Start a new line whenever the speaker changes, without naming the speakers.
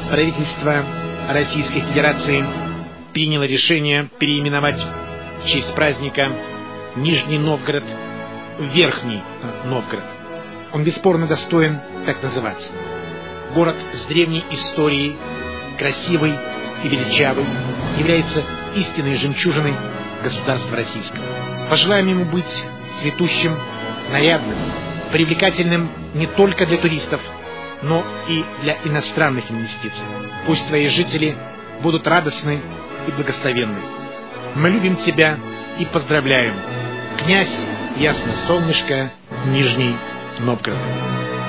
правительство Российской Федерации приняло решение переименовать в честь праздника Нижний Новгород в Верхний Новгород. Он бесспорно достоин так называться. Город с древней историей, красивый и величавый, является истинной жемчужиной государства российского. Пожелаем ему быть цветущим, нарядным, привлекательным не только для туристов, но и для иностранных инвестиций. Пусть твои жители будут радостны и благословенны. Мы любим тебя и поздравляем. Князь Ясно-Солнышко, Нижний Новгород.